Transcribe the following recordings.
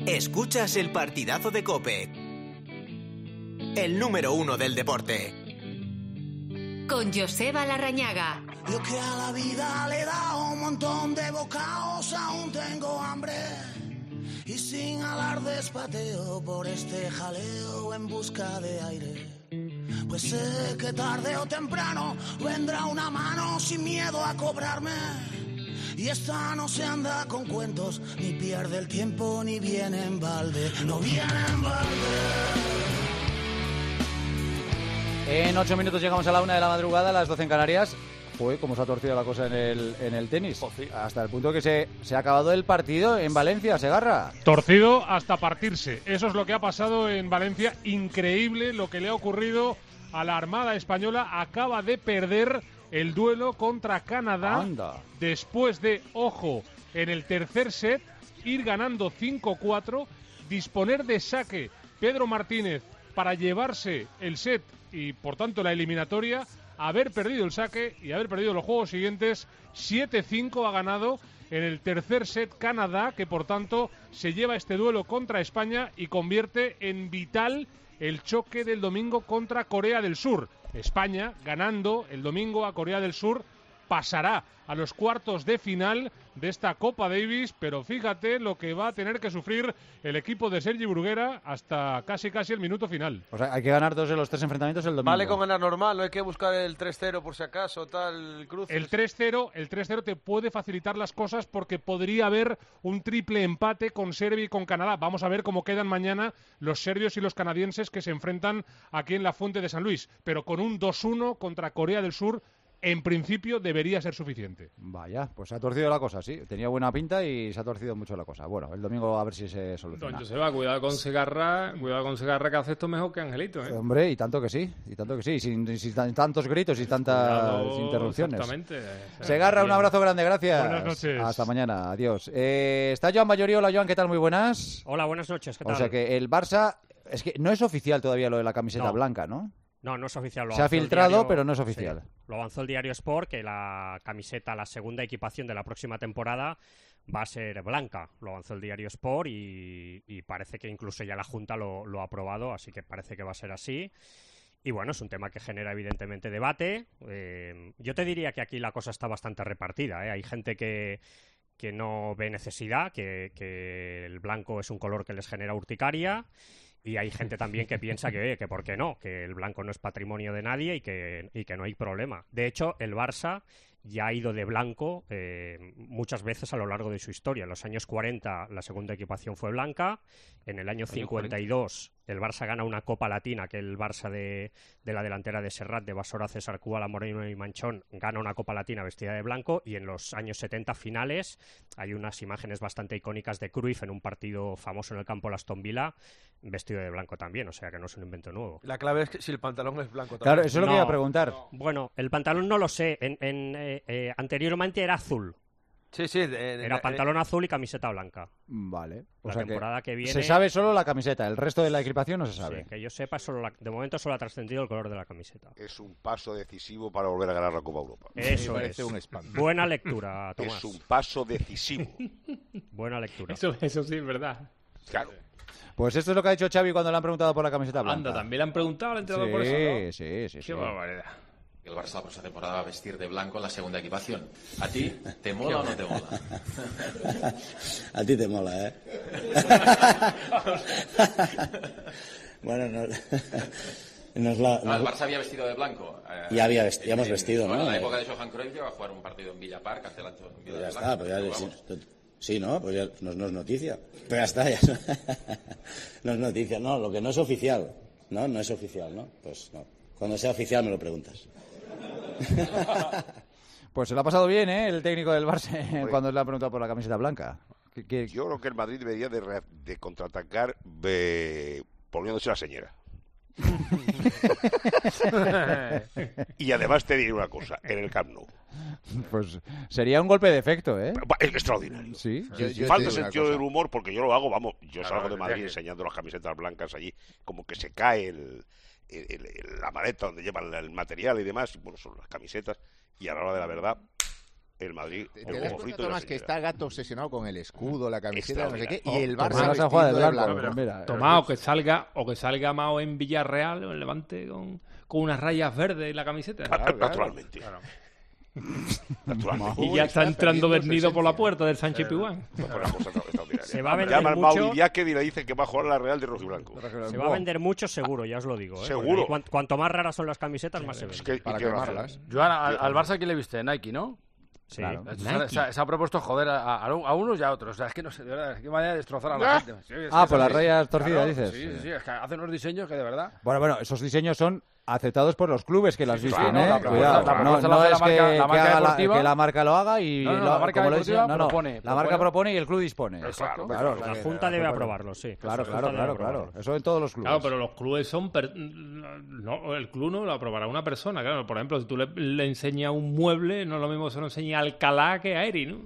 Escuchas el partidazo de COPE, el número 1 del deporte. Con Joseba Larrañaga. Yo que a la vida le he dado un montón de bocados, aún tengo hambre. Y sin alardes pateo por este jaleo en busca de aire. Pues sé que tarde o temprano vendrá una mano sin miedo a cobrarme. Y esta no se anda con cuentos, ni pierde el tiempo, ni viene en balde. No viene en balde. En 8 minutos llegamos a la 1 de la madrugada, a las 12 en Canarias. Joder, cómo se ha torcido la cosa en el tenis. Oh, sí. Hasta el punto que se ha acabado el partido en Valencia, Segarra. Torcido hasta partirse. Eso es lo que ha pasado en Valencia. Increíble lo que le ha ocurrido a la Armada Española. Acaba de perder el duelo contra Canadá. Anda. Después de, ojo, en el tercer set, ir ganando 5-4, disponer de saque Pedro Martínez para llevarse el set y, por tanto, la eliminatoria, haber perdido el saque y haber perdido los juegos siguientes. 7-5 ha ganado en el tercer set Canadá, que por tanto se lleva este duelo contra España y convierte en vital el choque del domingo contra Corea del Sur. España, ganando el domingo a Corea del Sur, pasará a los cuartos de final de esta Copa Davis, pero fíjate lo que va a tener que sufrir el equipo de Sergi Bruguera hasta casi el minuto final. O sea, hay que ganar 2 de los 3 enfrentamientos el domingo. Vale con ganar normal, no hay que buscar el 3-0 por si acaso, tal, cruces. El 3-0 te puede facilitar las cosas porque podría haber un triple empate con Serbia y con Canadá. Vamos a ver cómo quedan mañana los serbios y los canadienses que se enfrentan aquí en la Fuente de San Luis. Pero con un 2-1 contra Corea del Sur, en principio debería ser suficiente. Vaya, pues se ha torcido la cosa, sí. Tenía buena pinta y se ha torcido mucho la cosa. Bueno, el domingo a ver si se soluciona. Don Joseba, cuidado con Segarra que hace esto mejor que Angelito, ¿eh? Hombre, y tanto que sí, sin tantos gritos y tantas Cuidado, interrupciones. Exactamente. Segarra, un abrazo grande, gracias. Buenas noches. Hasta mañana, adiós. Está Joan Mayoría. Hola, Joan, ¿qué tal? Muy buenas. Hola, buenas noches, ¿qué tal? O sea que el Barça, es que no es oficial todavía lo de la camiseta blanca, ¿no? No es oficial. Se ha filtrado, pero no es oficial. Sí, lo avanzó el diario Sport, que la camiseta, la segunda equipación de la próxima temporada va a ser blanca. Lo avanzó el diario Sport y parece que incluso ya la Junta lo ha aprobado, así que parece que va a ser así. Y bueno, es un tema que genera evidentemente debate. Yo te diría que aquí la cosa está bastante repartida, ¿eh? Hay gente que no ve necesidad, que el blanco es un color que les genera urticaria. Y hay gente también que piensa que ¿por qué no? Que el blanco no es patrimonio de nadie y que no hay problema. De hecho, el Barça ya ha ido de blanco muchas veces a lo largo de su historia. En los años 40 la segunda equipación fue blanca. En el año 52 el Barça gana una Copa Latina, que el Barça de la delantera de Serrat, de Basora, César Cubala, Moreno y Manchón, gana una Copa Latina vestida de blanco. Y en los años 70 finales hay unas imágenes bastante icónicas de Cruyff en un partido famoso en el campo de Aston Villa, vestido de blanco también, o sea que no es un invento nuevo. La clave es que si el pantalón es blanco también. Claro, eso es lo que iba a preguntar. Bueno, el pantalón no lo sé. Anteriormente era azul. Sí. Era pantalón azul y camiseta blanca. Vale. O La sea temporada que viene... Se sabe solo la camiseta, el resto de la equipación no se sabe. Sí, que yo sepa, de momento solo ha trascendido el color de la camiseta. Es un paso decisivo para volver a ganar la Copa Europa. Eso es. Un espanto. Buena lectura, Tomás. Es un paso decisivo. Buena lectura. Eso sí es verdad. Claro. Pues esto es lo que ha dicho Xavi cuando le han preguntado por la camiseta blanca. Anda, también le han preguntado al entrenador por eso, ¿no? Sí. Qué barbaridad. El Barça la próxima temporada va a vestir de blanco en la segunda equipación. ¿A ti te mola o no te mola? A ti te mola, ¿eh? Bueno, no... El Barça había vestido de blanco. Ya hemos vestido, ¿no? En la época de Johan Cruyff llegó a jugar un partido en Villa Park, hace el año en Villa Ya de está, blanco. sí, ¿no? Pues ya no es noticia. Pero ya está, no es noticia. No, lo que no es oficial. No es oficial, ¿no? Pues no. Cuando sea oficial me lo preguntas. Pues se lo ha pasado bien, ¿eh? El técnico del Barça cuando le ha preguntado por la camiseta blanca. Yo creo que el Madrid debería de contraatacar poniéndose la señera. Y además te diré una cosa, en el Camp Nou. Pues sería un golpe de efecto, ¿eh? Es extraordinario. Sí. Falta sentido del humor porque yo lo hago, yo salgo de Madrid enseñando las camisetas blancas allí, como que se cae la maleta donde llevan el material y demás, bueno, son las camisetas, y a la hora de la verdad el Madrid. ¿Te das cuenta, Tomás, que está Gato obsesionado con el escudo, la camiseta, no sé qué, y el Tomás Barça se juega de vestido de blanco. blanco? Mira, Tomás, o que salga Mao en Villarreal o en Levante con unas rayas verdes en la camiseta. Naturalmente. Claro. Naturalmente. Y ya está entrando vendido por la puerta del Sánchez Pizjuán. Se va a vender Llama al mucho. Mauri Diáquez y le dicen que va a jugar la Real de rojiblanco. Se va a vender mucho seguro, ya os lo digo. Seguro. Cuanto más raras son las camisetas, más se venden. Para quemarlas. Joan, al Barça, ¿quién le viste? Nike, ¿no? Sí. Claro. Se ha propuesto joder a unos y a otros. O sea, es que no sé, de verdad, es que vaya a destrozar a la gente. Sí, es que por las rayas torcidas, claro, dices. Sí, es que hacen unos diseños que de verdad... Bueno, esos diseños son aceptados por los clubes que las visten, claro, ¿eh? la propuesta- Cuidado, la no propuesta la hace es la marca haga deportiva. que la marca lo haga y la marca como lo deportiva diseña. propone. La marca propone y el club dispone. Exacto. Claro, La Junta debe aprobarlo, sí. Claro. Eso en todos los clubes. Claro, pero los clubes son... No, el club no lo aprobará una persona. Claro, por ejemplo, si tú le enseñas un mueble, no es lo mismo que se lo enseña a Alcalá que a Eri, ¿no?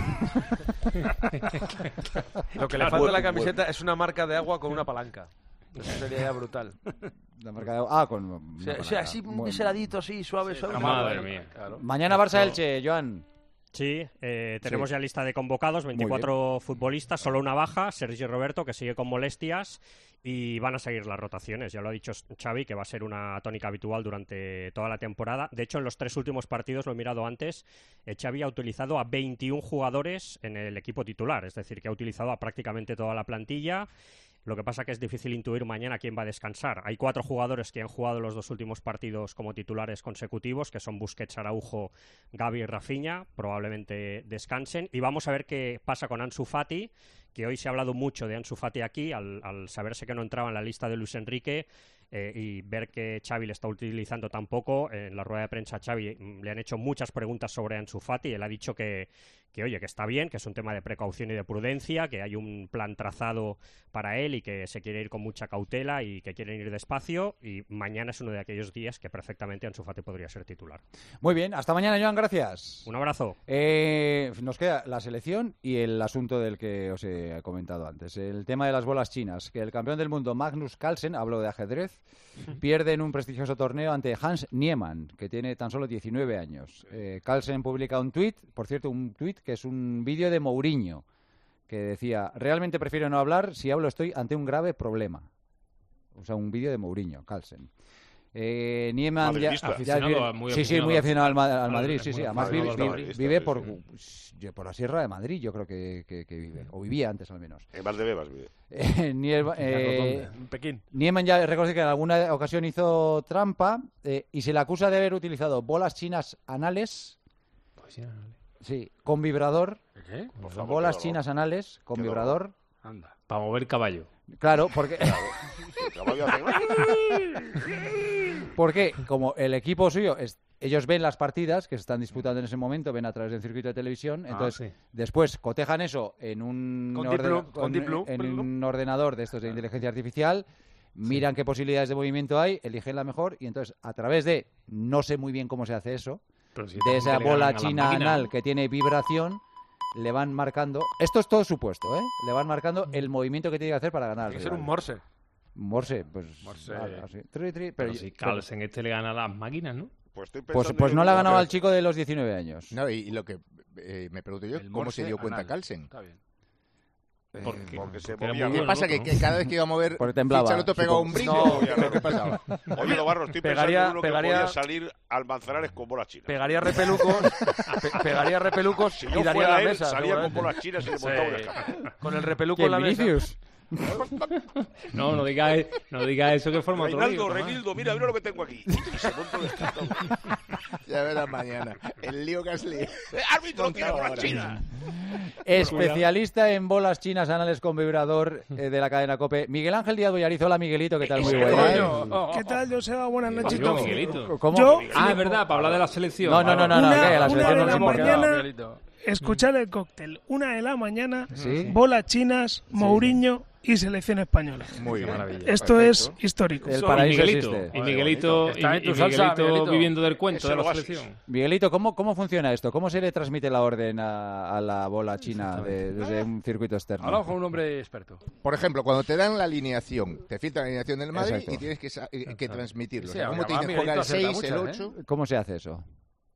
Lo que le falta a la camiseta es una marca de agua con una palanca. Eso sería ya brutal. La marca de con O sea, así un biseladito, así, suave. Madre mía. Claro. Mañana Barça-Elche, Joan. Sí, tenemos ya lista de convocados, 24 futbolistas, solo una baja, Sergi Roberto, que sigue con molestias, y van a seguir las rotaciones. Ya lo ha dicho Xavi, que va a ser una tónica habitual durante toda la temporada. De hecho, en los 3 últimos partidos, lo he mirado antes, Xavi ha utilizado a 21 jugadores en el equipo titular, es decir, que ha utilizado a prácticamente toda la plantilla. Lo que pasa que es difícil intuir mañana quién va a descansar. Hay 4 jugadores que han jugado los 2 últimos partidos como titulares consecutivos, que son Busquets, Araujo, Gavi y Rafinha. Probablemente descansen. Y vamos a ver qué pasa con Ansu Fati, que hoy se ha hablado mucho de Ansu Fati aquí, al saberse que no entraba en la lista de Luis Enrique. Y ver que Xavi le está utilizando tan poco. En la rueda de prensa a Xavi le han hecho muchas preguntas sobre Ansu Fati. Él ha dicho que oye, que está bien, que es un tema de precaución y de prudencia, que hay un plan trazado para él y que se quiere ir con mucha cautela y que quieren ir despacio, y mañana es uno de aquellos días que perfectamente Ansu Fati podría ser titular. Muy bien, hasta mañana, Joan, gracias. Un abrazo. Nos queda la selección y el asunto del que os he comentado antes, el tema de las bolas chinas, que el campeón del mundo Magnus Carlsen, hablo de ajedrez, pierde en un prestigioso torneo ante Hans Niemann, que tiene tan solo 19 años. Carlsen publica un tuit, por cierto, un tuit que es un vídeo de Mourinho, que decía: realmente prefiero no hablar, si hablo estoy ante un grave problema. O sea, un vídeo de Mourinho, Carlsen. Niemann muy aficionado al Madrid, sí, además vive por la Sierra de Madrid, yo creo que vive, o vivía antes al menos. En Valdebebas vive. En Pekín. Niemann ya reconoce que en alguna ocasión hizo trampa y se le acusa de haber utilizado bolas chinas anales. Sí, con vibrador. ¿Qué? Bolas chinas anales con vibrador. Anda. Para mover caballo. Claro, porque... Porque como el equipo suyo, ellos ven las partidas que se están disputando en ese momento, ven a través del circuito de televisión, entonces después cotejan eso en un ordenador de estos de inteligencia artificial, miran qué posibilidades de movimiento hay, eligen la mejor y entonces a través de, no sé muy bien cómo se hace eso, de esa bola china anal que tiene vibración, le van marcando, esto es todo supuesto, le van marcando el movimiento que tiene que hacer para ganar. Tiene que ser un Morse. Morse. Así. Pero si Carlsen le gana a las máquinas, ¿no? Pues no le ha ganado al chico de los 19 años. No, y lo que me pregunto yo, ¿cómo se dio cuenta Carlsen? Está bien. Porque se movía. ¿Qué pasa? Que cada vez que iba a mover Ficharoto pegaba un brinco. ¿Qué pasaba? Oye, Lobarro, estoy pensando en uno que podía salir al Manzanares con bolas chinas. Pegaría repelucos si y daría la mesa. Salía con bolas chinas y le montaba una caja. Con el repeluco en la mesa. No diga eso que forma otro lío. Reinaldo, mira lo que tengo aquí. Y se monta un escándalo. Ya verás mañana. El lío que has liado. ¡Árbitro, tiene bolas chinas! Especialista en bolas chinas anales con vibrador de la cadena COPE, Miguel Ángel Díaz Bollarizo. Hola, Miguelito, ¿qué tal? Muy bueno. ¿Qué tal, Joseba? Buenas noches. ¿Cómo? Es verdad, para hablar de la selección. No, la selección no mañana, escuchar el cóctel. 1 de la mañana, bolas chinas, Mourinho y selección española. Muy bien. Esto es histórico. El paraíso existe. Y Miguelito viviendo del cuento de la selección. Miguelito, ¿cómo funciona esto? ¿Cómo se le transmite la orden a la bola china desde un circuito externo? Hablamos con un hombre experto. Por ejemplo, cuando te dan la alineación, te filtran la alineación del Madrid y tienes que transmitirlo. Sí, ¿cómo te dicen? Juega el 6, el 8. ¿Cómo se hace eso?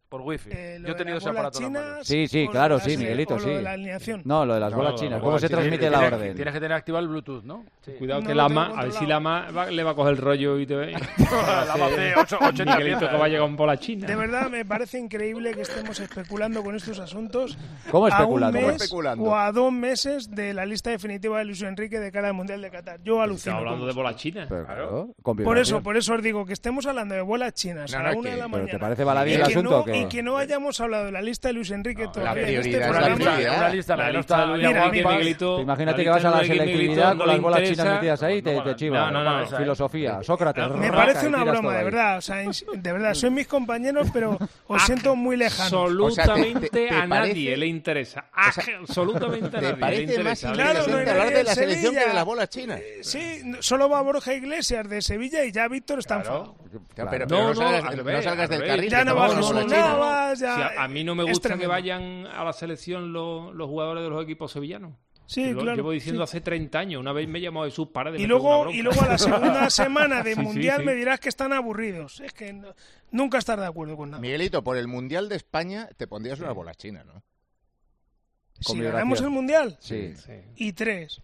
Por wifi. Yo he tenido ese aparato en las manos. Sí, claro, sí, Miguelito, sí. Lo de la alineación. No, lo de las bolas chinas. ¿Cómo se transmite la orden? Tienes que tener activado el Bluetooth, ¿no? Sí. Cuidado que Lama, a ver si Lama le va a coger el rollo y te ve. Lama hace 80 Miguelito que va a llegar con bola china. De verdad, me parece increíble que estemos especulando con estos asuntos. ¿Cómo especulando? especulando? O a 2 meses de la lista definitiva de Luis Enrique de cara al Mundial de Qatar. Yo alucino. Estamos hablando de bola china. Claro. Por eso os digo que estemos hablando de bolas chinas a la 1 de la mañana. ¿Te parece baladí el asunto? Y que no hayamos hablado de la lista de Luis Enrique todavía. La prioridad en es una lista de Luis Enrique, Miguelito. Imagínate que vas a la selectividad con las bolas chinas metidas ahí y te chivas. No. Filosofía, Sócrates. Me parece una broma, de verdad. O sea, de verdad, sois mis compañeros, pero os siento muy lejanos. Absolutamente a nadie le interesa. Absolutamente a nadie le parece más interesa. interesante hablar de la selección que de las bolas chinas. Sí, solo va Borja Iglesias de Sevilla y ya Víctor está enfadado. Pero no salgas del carril. Ya no vas a A mí no me gusta que vayan a la selección los jugadores de los equipos sevillanos. Sí, lo llevo diciendo hace 30 años. Una vez me llamó Jesús Paredes. Y luego a la segunda semana de Mundial me dirás que están aburridos. Es que nunca estás de acuerdo con nada. Miguelito, por el Mundial de España te pondrías unas bolas chinas, ¿no? Si ganamos el Mundial. Sí. Y 3.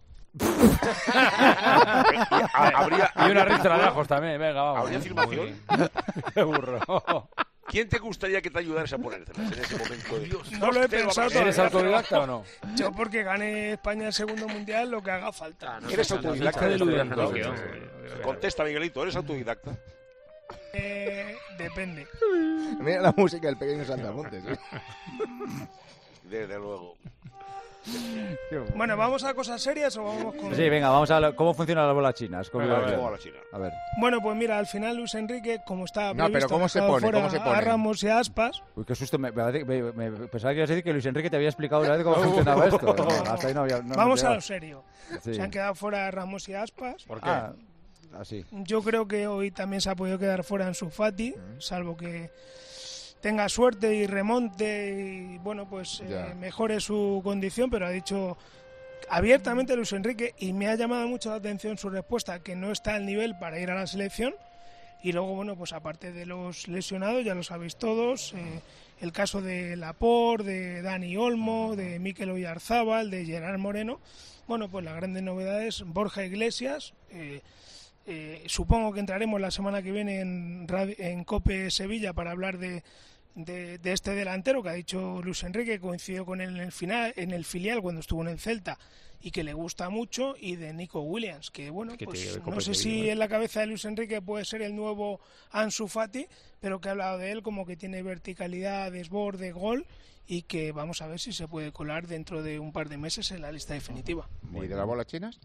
Y una ristra de ajos también. Venga, vamos. ¿Habría filmación? Qué burro. ¿Quién te gustaría que te ayudara a ponértelas en ese momento? Dios, no lo he pensado todavía. ¿Eres autodidacta o no? Yo porque gane España el segundo mundial, lo que haga falta. ¿Eres autodidacta? Contesta, Miguelito, ¿eres autodidacta? Depende. Mira la música del pequeño Saltamontes. Desde luego. Bueno, ¿vamos a cosas serias o vamos con...? Sí, venga, vamos a ver cómo funcionan las bolas chinas. A ver. Bueno, pues mira, al final Luis Enrique, como estaba previsto, pero ¿cómo se pone? A Ramos y a Aspas. Uy, qué susto. Me pensaba que ibas a decir que Luis Enrique te había explicado una vez cómo funcionaba esto. No, hasta ahí no había, vamos a lo serio. Sí. Se han quedado fuera Ramos y Aspas. ¿Por qué? Así. Yo creo que hoy también se ha podido quedar fuera Ansu Fati, salvo que tenga suerte y remonte y bueno, pues mejore su condición, pero ha dicho abiertamente Luis Enrique, y me ha llamado mucho la atención su respuesta, que no está al nivel para ir a la selección. Y luego, bueno, pues aparte de los lesionados, ya lo sabéis todos, el caso de Laporte, de Dani Olmo, de Mikel Oyarzábal, de Gerard Moreno. Bueno, pues las grandes novedades, Borja Iglesias. Supongo que entraremos la semana que viene en COPE Sevilla para hablar de este delantero que ha dicho Luis Enrique, coincidió con él en el filial cuando estuvo en el Celta y que le gusta mucho, y de Nico Williams, que bueno, pues no sé si en la cabeza de Luis Enrique puede ser el nuevo Ansu Fati, pero que ha hablado de él como que tiene verticalidad, desborde, gol, y que vamos a ver si se puede colar dentro de un par de meses en la lista definitiva. ¿Y de las bolas chinas?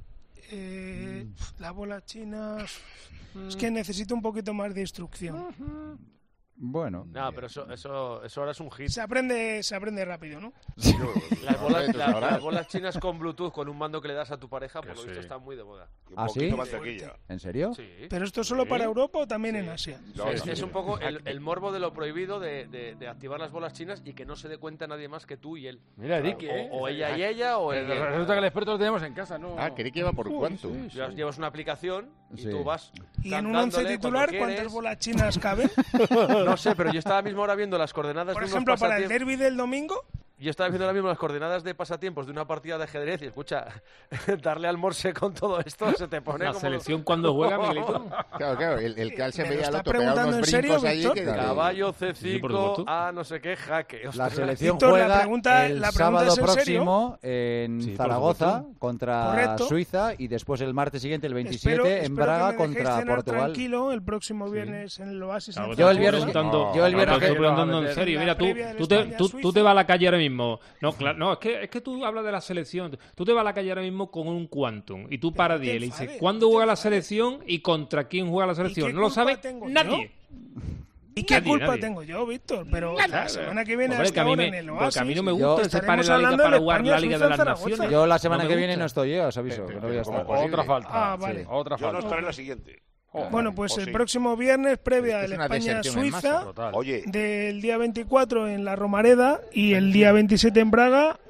Las bolas chinas es que necesito un poquito más de instrucción. Bueno. No, pero eso ahora es un hit. Se aprende rápido, ¿no? Las bolas chinas con Bluetooth, con un mando que le das a tu pareja, por lo visto están muy de moda. ¿Ah, sí? ¿En serio? Sí. ¿Pero esto es solo para Europa o también en Asia? Es un poco el morbo de lo prohibido de activar las bolas chinas y que no se dé cuenta nadie más que tú y él. Mira, Ricky, o ella y ella, o él. Resulta que el experto lo tenemos en casa, ¿no? Ah, creí que iba por cuánto. Llevas una aplicación y tú vas. ¿Y en un 11 titular cuántas bolas chinas caben? No sé, pero yo estaba mismo ahora viendo las coordenadas por de ejemplo, para el derbi del domingo. Yo estaba viendo ahora mismo las coordenadas de pasatiempos de una partida de ajedrez y escucha, darle al morse con todo esto se te pone la como... selección cuando juega, Miguelito. Claro, el cal se veía al otro pegando unos brincos allí que... Caballo, C5, a no sé qué, jaque. La selección juega el sábado próximo en Zaragoza contra Suiza, y después el martes siguiente, el 27, en Braga contra Portugal. Tranquilo, el próximo viernes en el Oasis. Yo el viernes... Estoy preguntando en serio. Mira, tú te vas a la calle ahora mismo. No, claro, no, es que tú hablas de la selección. Tú te vas a la calle ahora mismo con un Quantum y tú paras de él y dices, ¿cuándo juega la selección y contra quién juega la selección? No lo sabe nadie. ¿Y qué culpa tengo yo, Víctor? Pero la semana que viene hasta ahora en el Oasis. Porque a mí no me gusta que se pare la liga para jugar la Liga de las Naciones. Yo la semana que viene no estoy yo, os aviso. No voy a estar. Otra falta. Ah, vale. Otra falta. Yo no estaré en la siguiente. Bueno, pues el próximo viernes, previa de la España-Suiza, del día 24 en la Romareda y el día 27 en Braga,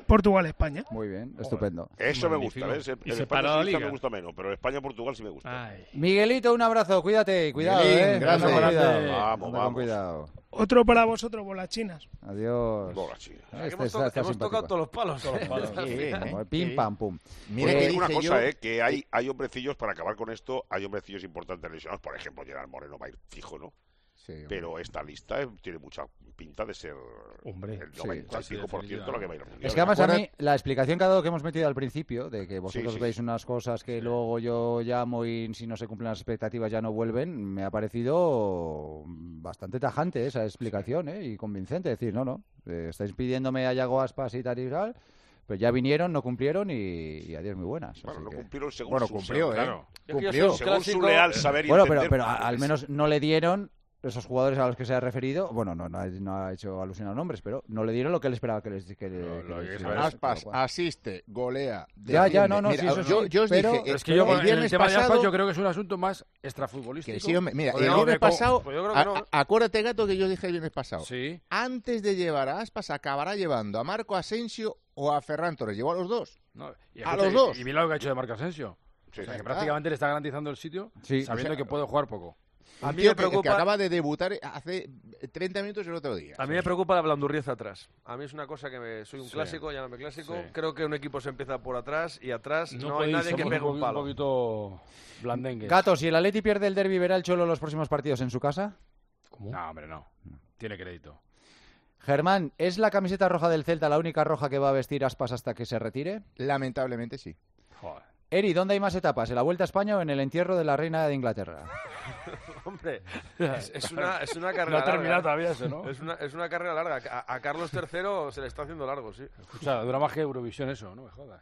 Portugal-España. Muy bien, estupendo. Eso me gusta, ¿ves? El España-Suiza me gusta menos, pero el España-Portugal sí me gusta. Ay. Miguelito, un abrazo, cuídate, cuidado, Miguelín, gracias. Vamos. Cuidado. Otro para vosotros, bolas chinas. Adiós. Bolas chinas. Hemos tocado todos los palos. Pim, pam, pum. Mira que digo una cosa, que hay hombrecillos, para acabar con esto, hay hombrecillos importantes lesionados. Por ejemplo, Gerard Moreno va a ir fijo, ¿no? Sí, pero esta lista tiene mucha pinta de ser el 95% lo que va a ir al Mundial. Es que además a mí la explicación que ha dado que hemos metido al principio, de que vosotros veis unas cosas que luego yo llamo y si no se cumplen las expectativas ya no vuelven, me ha parecido bastante tajante esa explicación y convincente. Es decir, no, estáis pidiéndome a Yago Aspas y tal, pero ya vinieron, no cumplieron y adiós, muy buenas. Bueno, no cumplieron según cumplió, claro. Cumplió. Según su leal saber y entender. Pero al menos no le dieron esos jugadores a los que se ha referido, bueno, no ha hecho alusión a nombres, pero no le dieron lo que él esperaba que les Aspas asiste, golea. Ya, no, mira, sí, eso yo os dije, es que yo el viernes el tema pasado, de Aspas yo creo que es un asunto más extrafutbolístico. Que sí, mira, el viernes pasado, acuérdate, Gato, que yo dije el viernes pasado. Sí. Antes de llevar a Aspas, acabará llevando a Marco Asensio o a Ferran Torres. Llevó a los dos. A los dos. Y mira lo que ha hecho de Marco Asensio. O sea, que prácticamente le está garantizando el sitio, sabiendo que puede jugar poco. A mí me preocupa que acaba de debutar hace 30 minutos el otro día. A mí me preocupa la blandurrieza atrás. A mí es una cosa que soy un clásico, llámame clásico. Sí. Creo que un equipo se empieza por atrás y atrás no hay nadie que pegue un palo. Un poquito blandengue. Gato, si el Atleti pierde el derbi, ¿verá el Cholo los próximos partidos en su casa? ¿Cómo? No, hombre, no. Tiene crédito. Germán, ¿es la camiseta roja del Celta la única roja que va a vestir Aspas hasta que se retire? Lamentablemente sí. Joder. Eri, ¿dónde hay más etapas? ¿En la Vuelta a España o en el entierro de la reina de Inglaterra? Hombre, es una carrera larga. No ha terminado todavía eso, ¿no? Es una carrera larga. A Carlos III se le está haciendo largo, sí. Escucha, dura más que Eurovisión eso, no me jodas.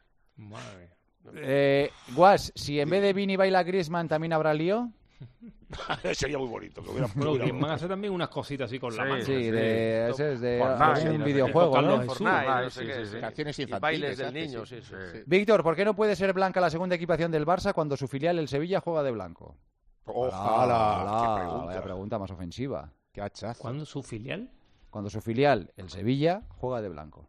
Madre. Guas, si en vez de Vini baila Griezmann también habrá lío... Sería muy bonito. Griezmann hace también unas cositas así con la mano. Sí, ese es de un videojuego, ¿no? Canciones infantiles. Bailes del niño, sí. Víctor, ¿por qué no puede ser blanca la segunda equipación del Barça cuando su filial, el Sevilla, juega de blanco? Ojalá. Vaya pregunta más ofensiva. Qué hachazo. ¿Cuándo su filial? Cuando su filial, el Sevilla, juega de blanco.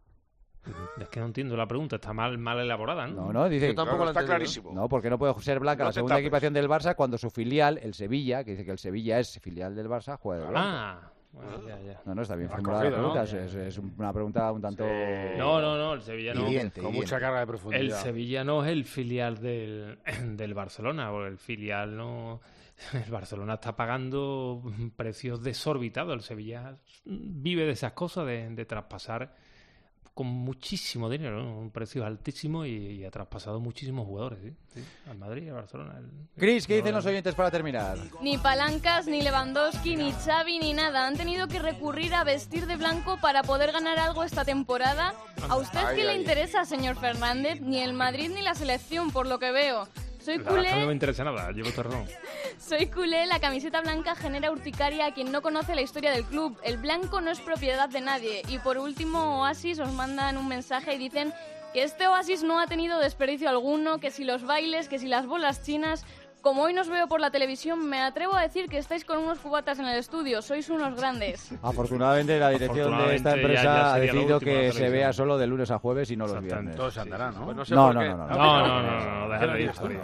Es que no entiendo la pregunta, está mal elaborada, ¿no? No, dice... Yo tampoco está clarísimo. No, porque no puede ser blanca la segunda equipación del Barça cuando su filial, el Sevilla, que dice que el Sevilla es filial del Barça, juega de blanco. Ya. No, está bien formulada la pregunta, ¿no? Es una pregunta un tanto... No, el Sevilla no. Con mucha carga de profundidad. El Sevilla no es el filial del Barcelona, porque el filial no... El Barcelona está pagando precios desorbitados. El Sevilla vive de esas cosas, de traspasar con muchísimo dinero, ¿no? Un precio altísimo y ha traspasado muchísimos jugadores, ¿sí? Al Madrid y al Barcelona. Cris, ¿qué dicen los oyentes para terminar? Ni Palancas, ni Lewandowski, ni Xavi, ni nada. Han tenido que recurrir a vestir de blanco para poder ganar algo esta temporada. ¿A usted qué le interesa, señor Fernández? Ni el Madrid ni la selección, por lo que veo. Soy culé. No me interesa nada, llevo terrón. Soy culé, la camiseta blanca genera urticaria a quien no conoce la historia del club. El blanco no es propiedad de nadie. Y por último, Oasis os mandan un mensaje y dicen que este Oasis no ha tenido desperdicio alguno, que si los bailes, que si las bolas chinas... Como hoy nos veo por la televisión, me atrevo a decir que estáis con unos cubatas en el estudio. Sois unos grandes. Afortunadamente, la dirección de esta empresa ha decidido que se vea solo de lunes a jueves y no los viernes. Todo se andará, ¿no? Pues no, déjala de historia.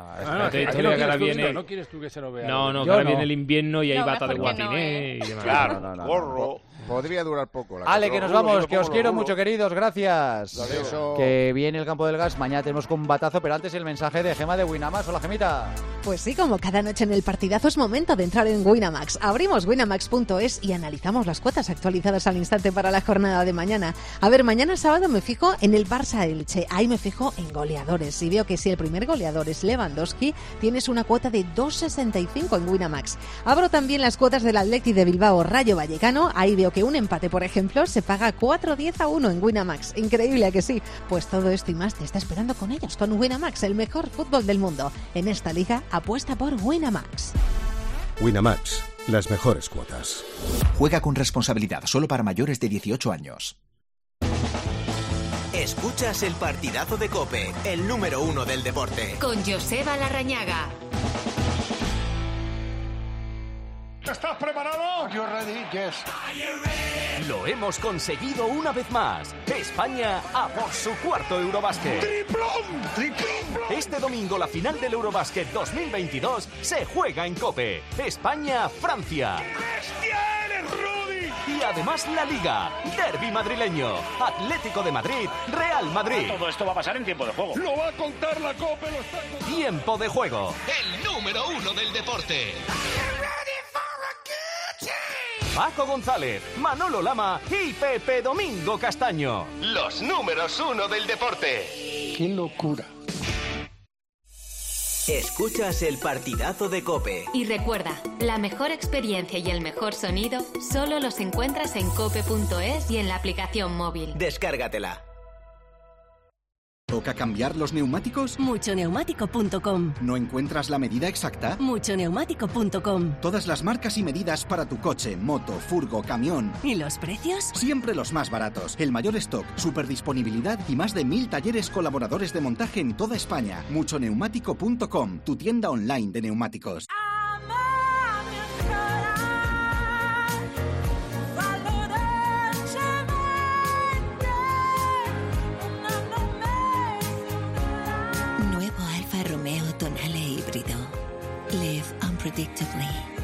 No quieres tú que se lo vea. No, que ahora viene el invierno y hay bata de guatiné y demás. Claro, gorro. Podría durar poco. Ale, que nos vamos, que os quiero mucho, queridos, gracias. Que viene el Campo del Gas, mañana tenemos combatazo, pero antes el mensaje de Gema de Winamax. Hola, Gemita. Pues sí, como cada noche en el partidazo es momento de entrar en Winamax. Abrimos winamax.es y analizamos las cuotas actualizadas al instante para la jornada de mañana. A ver, mañana sábado me fijo en el Barça-Elche, ahí me fijo en goleadores y veo que si el primer goleador es Lewandowski, tienes una cuota de 2,65 en Winamax. Abro también las cuotas del Athletic de Bilbao Rayo Vallecano, ahí veo que un empate, por ejemplo, se paga 4,10 en Winamax. Increíble, ¿a que sí? Pues todo esto y más te está esperando con ellos, con Winamax, el mejor fútbol del mundo. En esta liga, apuesta por Winamax. Winamax, las mejores cuotas. Juega con responsabilidad, solo para mayores de 18 años. Escuchas el partidazo de COPE, el número 1 del deporte. Con Joseba Larrañaga. ¿Estás preparado? Lo hemos conseguido una vez más. España a por su cuarto Eurobasket. ¡Triplón! Este domingo la final del Eurobasket 2022 se juega en COPE. España-Francia. ¡Bestia eres, Rudy! Y además la Liga. Derbi madrileño. Atlético de Madrid. Real Madrid. Todo esto va a pasar en tiempo de juego. Lo va a contar la COPE. Tiempo de juego. El número 1 del deporte. Paco González, Manolo Lama y Pepe Domingo Castaño. Los números 1 del deporte. ¡Qué locura! Escuchas el partidazo de COPE. Y recuerda, la mejor experiencia y el mejor sonido solo los encuentras en cope.es y en la aplicación móvil. Descárgatela. ¿Toca cambiar los neumáticos? Muchoneumático.com. ¿No encuentras la medida exacta? Muchoneumático.com. Todas las marcas y medidas para tu coche, moto, furgo, camión. ¿Y los precios? Siempre los más baratos. El mayor stock, superdisponibilidad y más de 1000 talleres colaboradores de montaje en toda España. Muchoneumático.com, tu tienda online de neumáticos. Live unpredictably.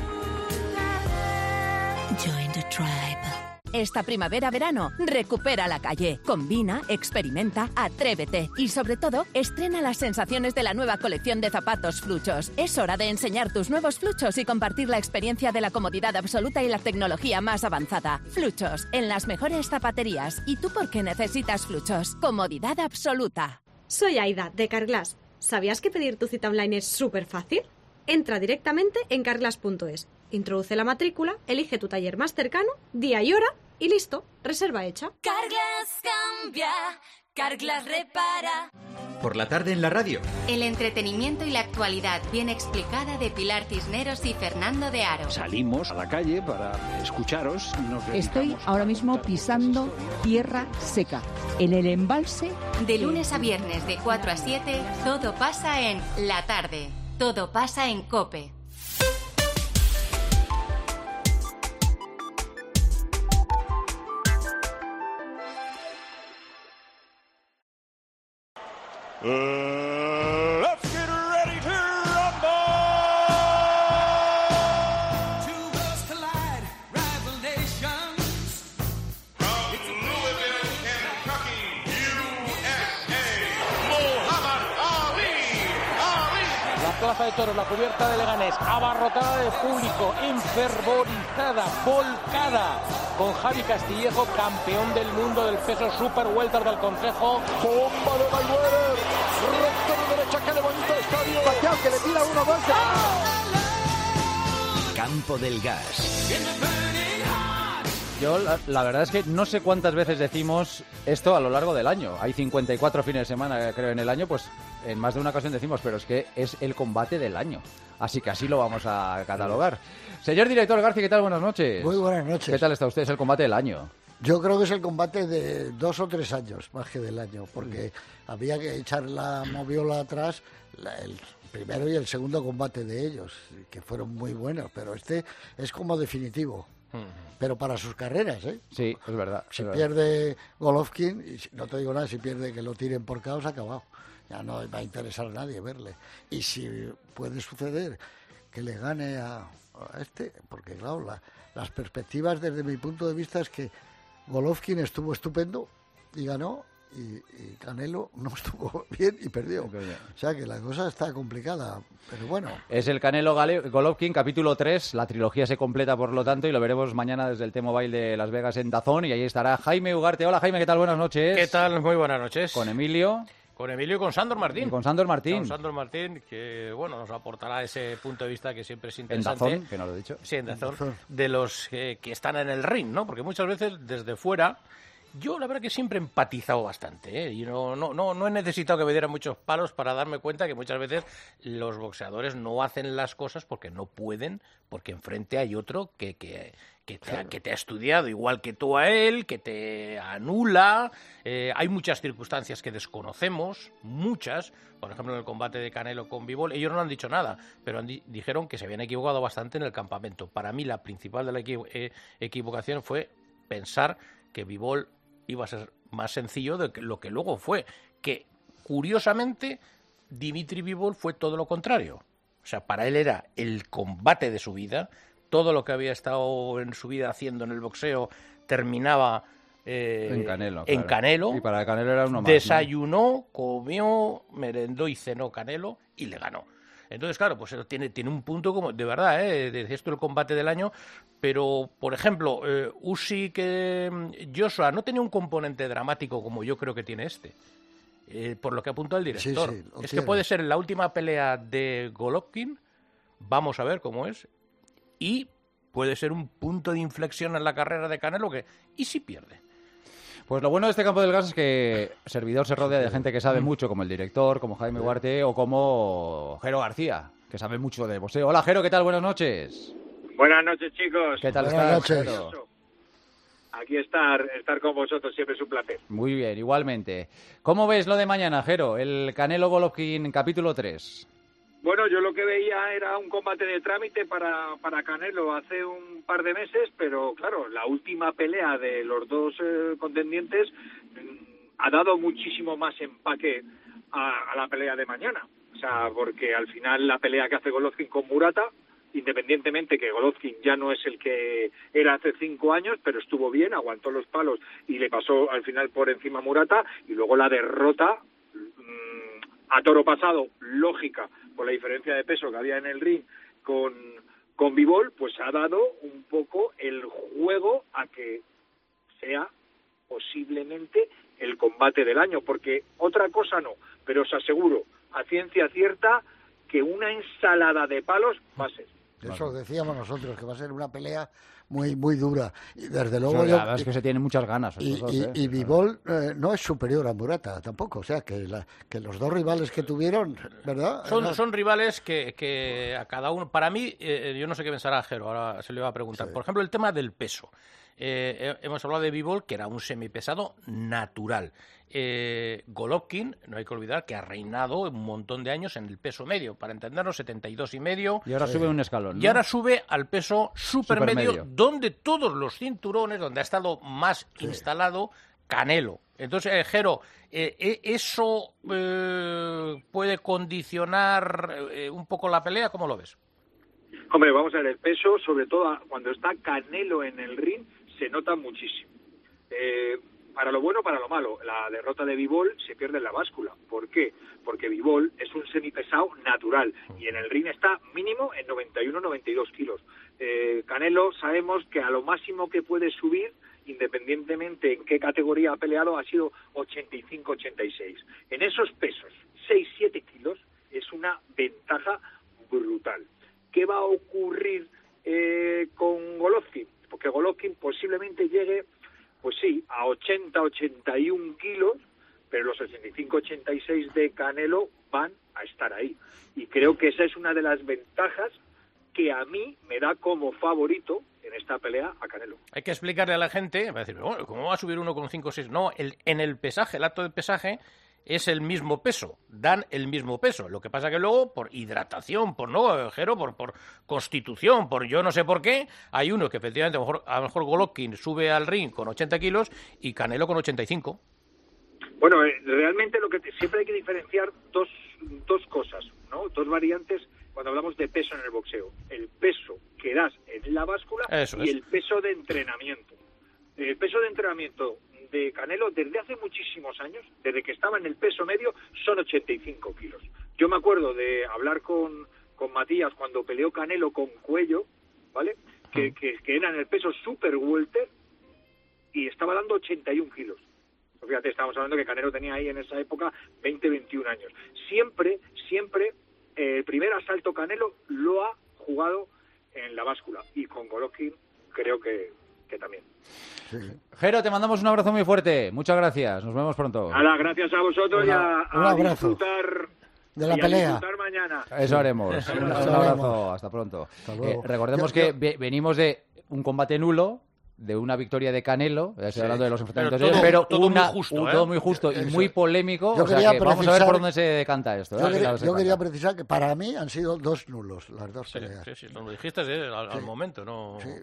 Join the tribe. Esta primavera-verano, recupera la calle. Combina, experimenta, atrévete y, sobre todo, estrena las sensaciones de la nueva colección de zapatos Fluchos. Es hora de enseñar tus nuevos Fluchos y compartir la experiencia de la comodidad absoluta y la tecnología más avanzada. Fluchos, en las mejores zapaterías. ¿Y tú por qué necesitas Fluchos? Comodidad absoluta. Soy Aida, de Carglass. ¿Sabías que pedir tu cita online es súper fácil? Entra directamente en carglass.es, introduce la matrícula, elige tu taller más cercano, día y hora y listo, reserva hecha. Carglass cambia, Carglass repara. Por la tarde en la radio. El entretenimiento y la actualidad bien explicada de Pilar Cisneros y Fernando de Aro. Salimos a la calle para escucharos. Estoy ahora mismo pisando tierra seca, en el embalse. De lunes a viernes de 4 a 7, todo pasa en La Tarde. Todo pasa en COPE. Let's get ready to rumble! Two worlds collide, rival nations. From Louisville, Kentucky, USA, Muhammad Ali. La plaza de toros, la cubierta de Leganés, abarrotada de público, enfervorizada, volcada, con Javi Castillejo, campeón del mundo del peso super welter del Consejo. Bomba de Mayweather, recto de derecha, que levanta el estadio. Pacquiao, que le tira 1-2. Campo del Gas. Yo la verdad es que no sé cuántas veces decimos esto a lo largo del año. Hay 54 fines de semana, creo, en el año, pues en más de una ocasión decimos, pero es que es el combate del año. Así que así lo vamos a catalogar. Señor director García, ¿qué tal? Buenas noches. Muy buenas noches. ¿Qué tal está usted? Es el combate del año. Yo creo que es el combate de 2 o 3 años, más que del año, porque había que echar la moviola atrás, el primero y el segundo combate de ellos, que fueron muy buenos, pero este es como definitivo. Pero para sus carreras, ¿eh? Sí, es verdad. Si pierde Golovkin, y no te digo nada, si pierde que lo tiren por caos, acabado. Ya no va a interesar a nadie verle. Y si puede suceder que le gane a este, porque claro, las perspectivas desde mi punto de vista es que Golovkin estuvo estupendo y ganó, y Canelo no estuvo bien y perdió. O sea que la cosa está complicada, pero bueno. Es el Canelo Golovkin, capítulo 3, la trilogía se completa por lo tanto y lo veremos mañana desde el T-Mobile de Las Vegas en DAZN y ahí estará Jaime Ugarte. Hola Jaime, ¿qué tal? Buenas noches. ¿Qué tal? Muy buenas noches. Con Emilio. Con Emilio y con Sándor Martín. Con Sándor Martín. Con Sándor Martín, que bueno, nos aportará ese punto de vista que siempre es interesante. En DAZN, que no lo he dicho. Sí, en DAZN. De los que están en el ring, ¿no? Porque muchas veces desde fuera Yo la verdad que siempre he empatizado bastante, ¿eh? Y no he necesitado que me dieran muchos palos para darme cuenta que muchas veces los boxeadores no hacen las cosas porque no pueden, porque enfrente hay otro que te ha estudiado igual que tú a él, que te anula. Hay muchas circunstancias que desconocemos, muchas. Por ejemplo, en el combate de Canelo con Bivol, ellos no han dicho nada, pero dijeron que se habían equivocado bastante en el campamento. Para mí la principal de la equivocación fue pensar que Bivol iba a ser más sencillo de lo que luego fue. Que, curiosamente, Dimitri Bivol fue todo lo contrario. O sea, para él era el combate de su vida. Todo lo que había estado en su vida haciendo en el boxeo terminaba en Canelo. En Canelo. Y para Canelo era uno más. Desayunó, comió, merendó y cenó Canelo y le ganó. Entonces, claro, pues tiene un punto como, de verdad, de esto el combate del año, pero, por ejemplo, Usyk, Joshua no tenía un componente dramático como yo creo que tiene este. Por lo que apuntó el director. Sí, es que puede ser la última pelea de Golovkin, vamos a ver cómo es, y puede ser un punto de inflexión en la carrera de Canelo ¿y si pierde? Pues lo bueno de este campo del gas es que Servidor se rodea de gente que sabe mucho, como el director, como Jaime Huarte o como Jero García, que sabe mucho de boxeo. Hola, Jero, ¿qué tal? Buenas noches. Buenas noches, chicos. ¿Qué tal Buenas estás? noches. Aquí estar con vosotros siempre es un placer. Muy bien, igualmente. ¿Cómo ves lo de mañana, Jero? El Canelo Golovkin capítulo 3. Bueno, yo lo que veía era un combate de trámite para Canelo hace un par de meses, pero claro, la última pelea de los dos contendientes ha dado muchísimo más empaque a la pelea de mañana. O sea, porque al final la pelea que hace Golovkin con Murata, independientemente que Golovkin ya no es el que era hace 5 años, pero estuvo bien, aguantó los palos y le pasó al final por encima a Murata, y luego la derrota a toro pasado, lógica, por la diferencia de peso que había en el ring con Bivol, pues ha dado un poco el juego a que sea posiblemente el combate del año, porque otra cosa no, pero os aseguro a ciencia cierta que una ensalada de palos va a ser. Eso decíamos nosotros, que va a ser una pelea muy muy dura. Y desde luego la verdad es que se tienen muchas ganas. Y Bivol no es superior a Murata tampoco. O sea, que los dos rivales que tuvieron, ¿verdad? Son rivales que a cada uno... Para mí, yo no sé qué pensará Jero, ahora se le va a preguntar. Sí. Por ejemplo, el tema del peso. Hemos hablado de Bivol, que era un semipesado natural. Golovkin, no hay que olvidar que ha reinado un montón de años en el peso medio, para entendernos 72,5, y ahora sube un escalón, ¿no? Y ahora sube al peso supermedio, donde todos los cinturones, donde ha estado más instalado Canelo. Entonces, Jero, ¿eso puede condicionar un poco la pelea? ¿Cómo lo ves? Hombre, vamos a ver, el peso, sobre todo cuando está Canelo en el ring, se nota muchísimo. Para lo bueno, para lo malo, la derrota de Bivol se pierde en la báscula. ¿Por qué? Porque Bivol es un semipesado natural y en el ring está mínimo en 91-92 kilos. Canelo sabemos que a lo máximo que puede subir, independientemente en qué categoría ha peleado, ha sido 85-86. En esos pesos, 6-7 kilos, es una ventaja brutal. ¿Qué va a ocurrir con Golovkin? Porque Golovkin posiblemente llegue, pues sí, a 80-81 kilos, pero los 85-86 de Canelo van a estar ahí. Y creo que esa es una de las ventajas que a mí me da como favorito en esta pelea a Canelo. Hay que explicarle a la gente, va a decir, bueno, ¿cómo va a subir uno con 5 o 6? No, en el pesaje, el acto de pesaje, es el mismo peso, dan el mismo peso. Lo que pasa que luego, por hidratación, por constitución, por yo no sé por qué, hay uno que efectivamente a lo mejor Golovkin sube al ring con 80 kilos y Canelo con 85. Bueno, realmente siempre hay que diferenciar dos cosas, ¿no? Dos variantes cuando hablamos de peso en el boxeo. El peso que das en la báscula y el peso de entrenamiento. El peso de entrenamiento de Canelo desde hace muchísimos años, desde que estaba en el peso medio, son 85 kilos. Yo me acuerdo de hablar con Matías cuando peleó Canelo con Cuello, ¿vale? Que era en el peso super welter y estaba dando 81 kilos. Fíjate, estábamos hablando que Canelo tenía ahí en esa época 20-21 años. Siempre, el primer asalto Canelo lo ha jugado en la báscula y con Golovkin creo que que también. Sí. Jero, te mandamos un abrazo muy fuerte. Muchas gracias. Nos vemos pronto. Nada, gracias a vosotros y a disfrutar de la pelea. A disfrutar mañana. Eso haremos. Un abrazo. Hasta pronto. Recordemos que venimos de un combate nulo, de una victoria de Canelo, estoy hablando de los enfrentamientos, pero todo muy justo y muy polémico. Vamos a ver por dónde se decanta esto. Yo quería precisar que para mí han sido 2 nulos las 2 peleas. Sí, lo dijiste al momento, ¿no? Sí,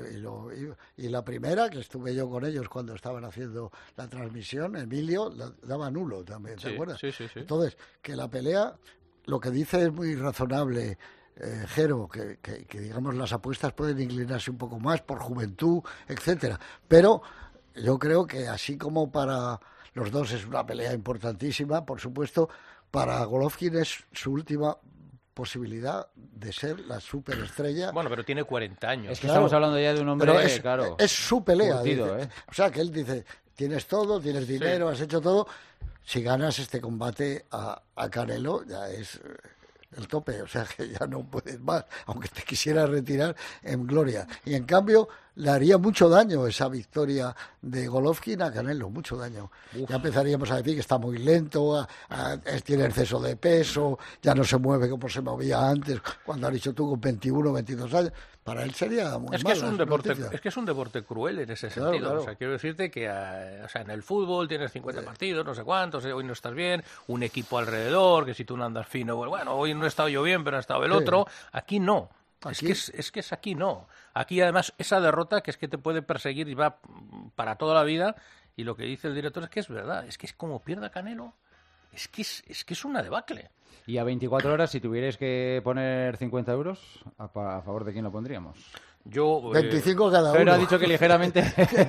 y la primera, que estuve yo con ellos cuando estaban haciendo la transmisión, Emilio daba nulo también, ¿te acuerdas? Sí. Entonces, que la pelea, lo que dice es muy razonable, Jero, que digamos las apuestas pueden inclinarse un poco más por juventud, etcétera, pero yo creo que así como para los dos es una pelea importantísima, por supuesto, para Golovkin es su última posibilidad de ser la superestrella. Bueno, pero tiene 40 años. Es que estamos hablando ya de un hombre, claro, es su pelea. Curtido, dice. O sea, que él dice, tienes todo, tienes dinero, has hecho todo. Si ganas este combate a Canelo, ya es el tope, o sea que ya no puedes más, aunque te quisieras retirar en gloria. Y en cambio le haría mucho daño esa victoria de Golovkin a Canelo, mucho daño. Ya empezaríamos a decir que está muy lento, tiene exceso de peso, ya no se mueve como se movía antes, cuando has dicho tú con 21, 22 años. Para él sería muy que es un deporte cruel en ese sentido. Claro. O sea, quiero decirte que en el fútbol tienes 50 partidos, no sé cuántos, hoy no estás bien, un equipo alrededor, que si tú no andas fino, bueno, hoy no he estado yo bien, pero ha estado el otro. Aquí no. ¿Aquí? Es que aquí no. Aquí además esa derrota que es que te puede perseguir y va para toda la vida, y lo que dice el director es que es verdad, es que es como pierda Canelo, es que es una debacle. Y a 24 horas, si tuvierais que poner 50 euros, ¿a favor de quién lo pondríamos? Yo 25 a cada uno. Pero ha dicho que ligeramente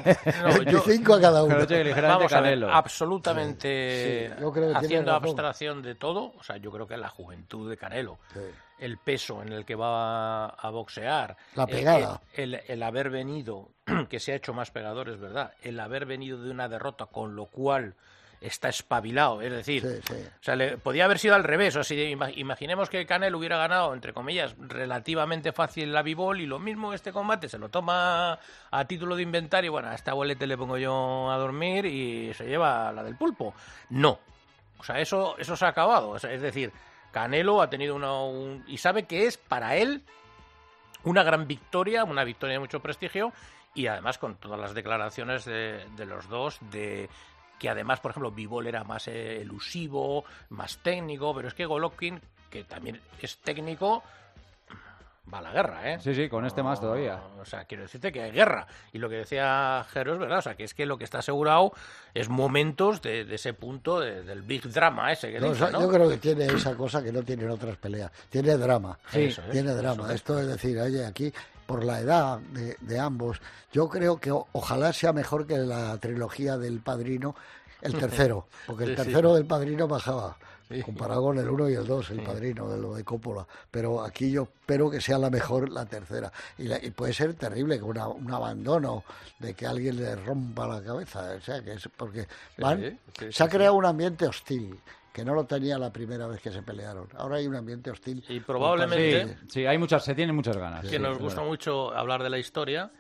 25 a cada uno. Pero ha dicho que ligeramente Canelo. Ver, absolutamente yo creo que haciendo abstracción de todo, o sea, yo creo que la juventud de Canelo, el peso en el que va a boxear, la pegada, el haber venido, que se ha hecho más pegador, es verdad, el haber venido de una derrota, con lo cual está espabilado, es decir, o sea, podía haber sido al revés, o sea, imaginemos que Canelo hubiera ganado, entre comillas, relativamente fácil la B-Ball, y lo mismo este combate se lo toma a título de inventario, bueno, a esta bolete le pongo yo a dormir y se lleva la del pulpo. No, o sea, eso se ha acabado, o sea, es decir, Canelo ha tenido y sabe que es para él una gran victoria, una victoria de mucho prestigio, y además con todas las declaraciones de los dos, que además, por ejemplo, B-Ball era más elusivo, más técnico, pero es que Golovkin, que también es técnico, va a la guerra, ¿eh? Sí, con este más todavía. O sea, quiero decirte que hay guerra. Y lo que decía Jero es verdad, o sea, que es que lo que está asegurado es momentos de ese punto del big drama ese que dice, ¿no? Yo creo que tiene esa cosa que no tienen otras peleas. Tiene drama. Tiene drama. Esto es decir, oye, aquí, por la edad de ambos, yo creo que ojalá sea mejor que la trilogía del Padrino, el tercero, porque el tercero del Padrino bajaba, comparado con el 1 y el 2, el Padrino de lo de Coppola, pero aquí yo espero que sea la mejor la tercera, y puede ser terrible que un abandono, de que alguien le rompa la cabeza, o sea, que es porque se ha creado un ambiente hostil, que no lo tenía la primera vez que se pelearon. Ahora hay un ambiente hostil. Y probablemente... se tienen muchas ganas. Que nos gusta mucho hablar de la historia.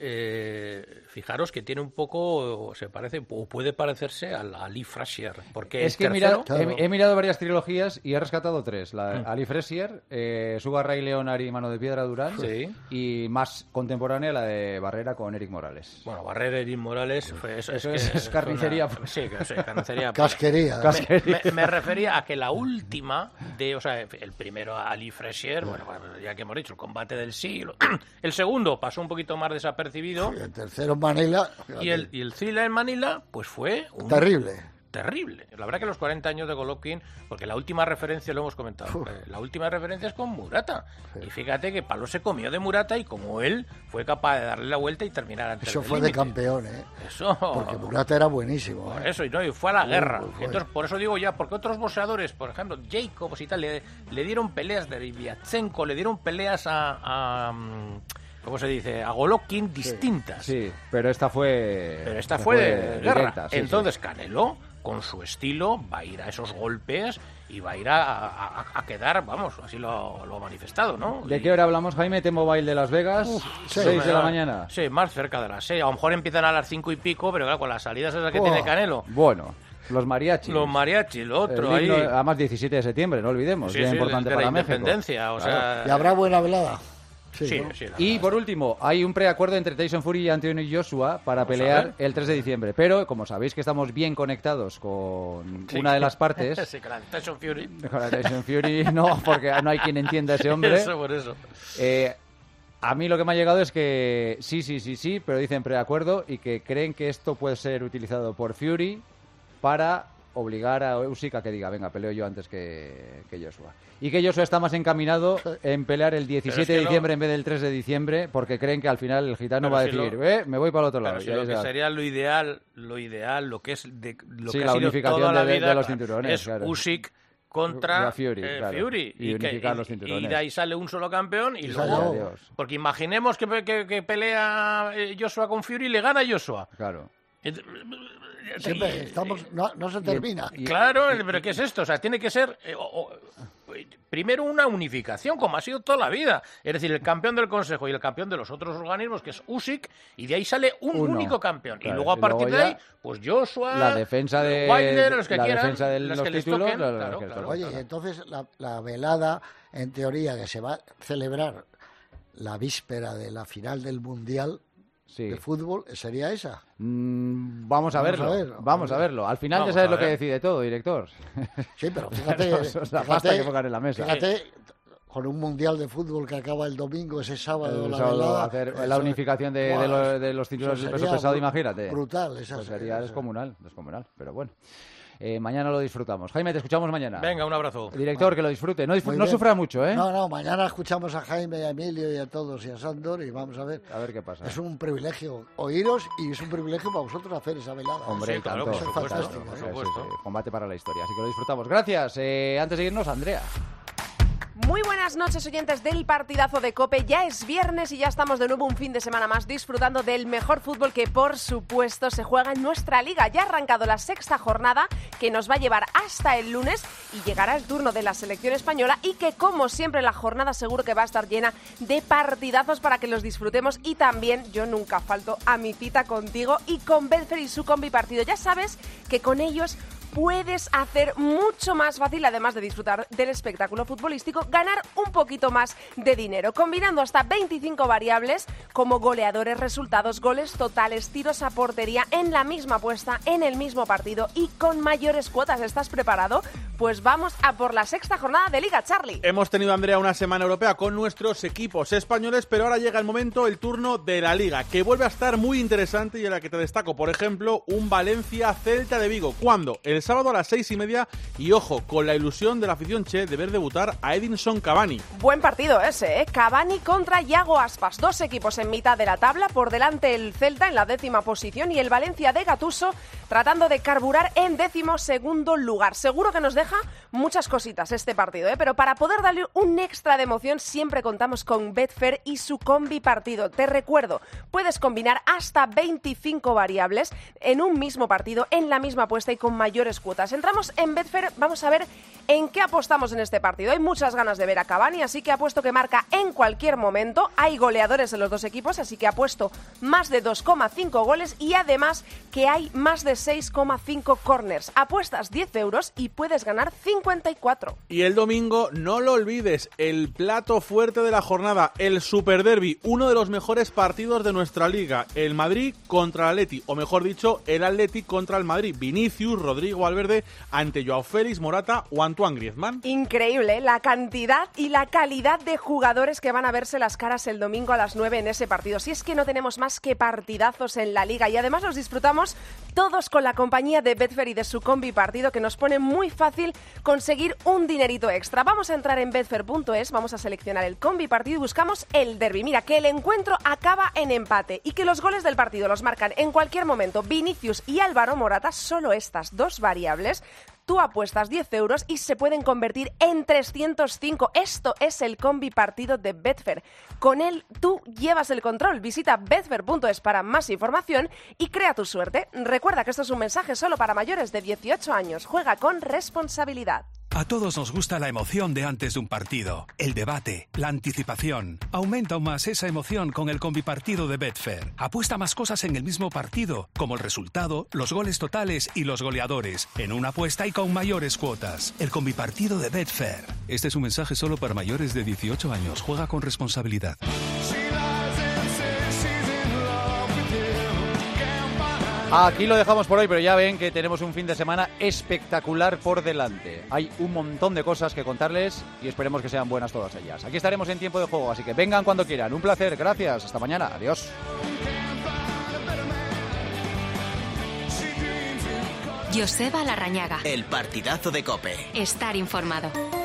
Fijaros que tiene un poco, se parece o puede parecerse a Lee Frazier, porque es que he mirado varias trilogías y he rescatado 3: a Lee Frazier, Sugar Ray Leonard y Mano de Piedra Durán, y más contemporánea la de Barrera con Eric Morales. Bueno, Barrera y Eric Morales es carnicería. Carnicería. Casquería. Me refería a que la última el primero a Lee Frazier, bueno, ya que hemos dicho, el combate del siglo. El segundo pasó un poquito más desapercibido. El tercero en Manila. Y el thriller en Manila, pues fue terrible. La verdad que los 40 años de Golovkin, porque la última referencia, lo hemos comentado, la última referencia es con Murata. Y fíjate que Palo se comió de Murata, y como él fue capaz de darle la vuelta y terminar antes. Eso fue límite. De campeón, ¿eh? Eso. Porque Murata era buenísimo. Por eso, y fue a la guerra. Entonces, por eso digo ya, porque otros boxeadores, por ejemplo, Jacobs y tal, le dieron peleas de Ryabchenko, le dieron peleas a ¿cómo se dice? A Golovkin distintas. Sí, pero esta fue de guerra. Directa, entonces Canelo con su estilo, va a ir a esos golpes y va a ir a quedar, vamos, así lo ha manifestado, ¿no? ¿De qué hora hablamos, Jaime? T-Mobile de Las Vegas, 6 de la mañana. Sí, más cerca de las 6. A lo mejor empiezan a las 5 y pico, pero claro, con las salidas esas que tiene Canelo. Bueno, los mariachis. Los mariachis, lo otro ahí. Además, 17 de septiembre, no olvidemos, día importante de para la México. Independencia, o sea... Y habrá buena velada. Sí, y por último, hay un preacuerdo entre Tyson Fury y Anthony Joshua para pelear el 3 de diciembre. Pero, como sabéis que estamos bien conectados con una de las partes... Sí, con la Tyson Fury. Con la Tyson Fury no, porque no hay quien entienda a ese hombre. Eso, por eso. A mí lo que me ha llegado es que sí, pero dicen preacuerdo y que creen que esto puede ser utilizado por Fury para obligar a Usyk a que diga, venga, peleo yo antes que Joshua. Y que Joshua está más encaminado en pelear el 17 de diciembre en vez del 3 de diciembre, porque creen que al final el gitano va a decir, me voy para el otro lado. Pero lo que sería lo ideal, lo que es lo que la ha sido unificación toda la vida, de los cinturones, es claro. Usyk contra Fury, y unificar los cinturones. Y de ahí sale un solo campeón y luego... Porque imaginemos que pelea Joshua con Fury y le gana Joshua. Claro. Siempre estamos, no se termina. Claro, pero ¿qué es esto? O sea, tiene que ser primero una unificación, como ha sido toda la vida. Es decir, el campeón del Consejo y el campeón de los otros organismos, que es Usyk, y de ahí sale un único campeón. Claro, y luego a partir de ahí, pues Joshua, la defensa de Wilder, los que la quieran, defensa de los que títulos, les toquen. Claro. Oye, entonces la velada, en teoría, que se va a celebrar la víspera de la final del Mundial de fútbol, ¿sería esa? Vamos a verlo. Al final ya sabes lo que decide todo, director. Sí, pero fíjate, la pasta que pongan en la mesa. Fíjate, con un mundial de fútbol que acaba el domingo, ese sábado, hacer la unificación de los títulos del peso pesado, imagínate. Brutal, pues sería descomunal, pero bueno. Mañana lo disfrutamos. Jaime, te escuchamos mañana. Venga, un abrazo. Director, que lo disfrute. No sufra mucho, ¿eh? No, mañana escuchamos a Jaime, a Emilio y a todos y a Sándor y vamos a ver. A ver qué pasa. Es un privilegio oíros y es un privilegio para vosotros hacer esa velada. Hombre, sí, claro, por supuesto. Combate para la historia, así que lo disfrutamos. Gracias. Antes de irnos, Andrea. Muy buenas noches, oyentes del partidazo de COPE. Ya es viernes y ya estamos de nuevo un fin de semana más disfrutando del mejor fútbol que, por supuesto, se juega en nuestra liga. Ya ha arrancado la sexta jornada que nos va a llevar hasta el lunes y llegará el turno de la selección española y que, como siempre, la jornada seguro que va a estar llena de partidazos para que los disfrutemos. Y también yo nunca falto a mi cita contigo y con Betfair y su combi partido. Ya sabes que con ellos puedes hacer mucho más fácil, además de disfrutar del espectáculo futbolístico, ganar un poquito más de dinero, combinando hasta 25 variables como goleadores, resultados, goles totales, tiros a portería en la misma apuesta, en el mismo partido y con mayores cuotas. ¿Estás preparado? Pues vamos a por la sexta jornada de Liga, Charlie. Hemos tenido, Andrea, una semana europea con nuestros equipos españoles, pero ahora llega el turno de la Liga, que vuelve a estar muy interesante y en la que te destaco, por ejemplo, un Valencia-Celta de Vigo. ¿Cuándo? El sábado a las 6:30 y ojo, con la ilusión de la afición che de ver debutar a Edinson Cavani. Buen partido ese, ¿eh? Cavani contra Iago Aspas, dos equipos en mitad de la tabla, por delante el Celta en la 10ª posición y el Valencia de Gattuso tratando de carburar en 12º lugar. Seguro que nos deja muchas cositas este partido, ¿eh? Pero para poder darle un extra de emoción siempre contamos con Betfair y su combi partido. Te recuerdo, puedes combinar hasta 25 variables en un mismo partido, en la misma apuesta y con mayores cuotas. Entramos en Betfair, vamos a ver en qué apostamos en este partido. Hay muchas ganas de ver a Cavani, así que apuesto que marca en cualquier momento. Hay goleadores en los dos equipos, así que apuesto más de 2,5 goles y además que hay más de 6,5 corners. Apuestas 10 euros y puedes ganar 54. Y el domingo, no lo olvides, el plato fuerte de la jornada, el Superderbi, uno de los mejores partidos de nuestra liga. El Madrid contra el Atleti, o mejor dicho, el Atleti contra el Madrid. Vinicius, Rodrigo Valverde ante Joao Félix, Morata o Antoine Griezmann. Increíble la cantidad y la calidad de jugadores que van a verse las caras el domingo a las 9 en ese partido. Si es que no tenemos más que partidazos en la liga y además los disfrutamos todos con la compañía de Betfair y de su combi partido, que nos pone muy fácil conseguir un dinerito extra. Vamos a entrar en betfair.es, vamos a seleccionar el combi partido y buscamos el derbi. Mira, que el encuentro acaba en empate y que los goles del partido los marcan en cualquier momento Vinicius y Álvaro Morata, solo estas dos variables Tú apuestas 10 euros y se pueden convertir en 305. Esto es el combi partido de Betfair. Con él tú llevas el control. Visita betfair.es para más información y crea tu suerte. Recuerda que esto es un mensaje solo para mayores de 18 años. Juega con responsabilidad. A todos nos gusta la emoción de antes de un partido, el debate, la anticipación. Aumenta aún más esa emoción con el combipartido de Betfair. Apuesta más cosas en el mismo partido, como el resultado, los goles totales y los goleadores, en una apuesta y con mayores cuotas. El combipartido de Betfair. Este es un mensaje solo para mayores de 18 años. Juega con responsabilidad. Aquí lo dejamos por hoy, pero ya ven que tenemos un fin de semana espectacular por delante. Hay un montón de cosas que contarles y esperemos que sean buenas todas ellas. Aquí estaremos en Tiempo de Juego, así que vengan cuando quieran. Un placer, gracias. Hasta mañana. Adiós. Joseba Larrañaga. El partidazo de COPE. Estar informado.